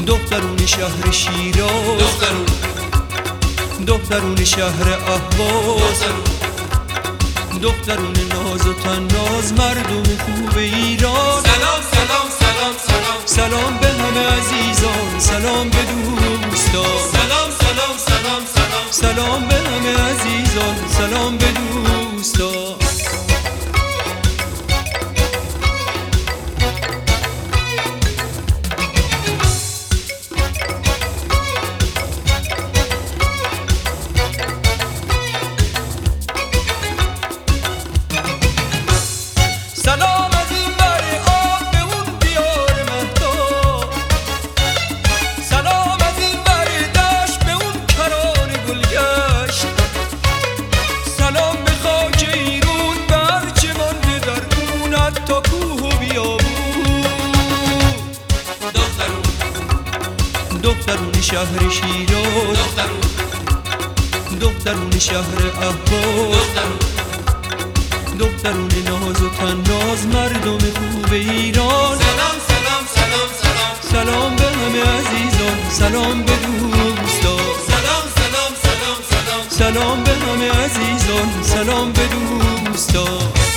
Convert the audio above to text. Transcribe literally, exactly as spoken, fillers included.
دخترون شهر شیراز، دخترون دخترون شهر اهواز، دخترون ناز و تناز، مردم خوب ایران. سلام سلام سلام سلام سلام به همه عزیزان، سلام به دوستان. سلام سلام سلام سلام سلام به همه عزیزان، سلام به دوستان. سلام از این بر آب به اون دیار مهتاب، سلام از این بر دشت به اون کران گلگشت، سلام به خاک ایرون به هرچه مانده در اون، حتی کوه و بیابون. دخترون دخترون شهر شیراز، دخترون دخترون شهر اهواز، دخترون دخترون ناز و تناز، مردم خوب ایران. سلام سلام سلام سلام سلام به همه عزیزان، سلام به دوستان. سلام سلام سلام سلام سلام به همه عزیزان، سلام به دوستان.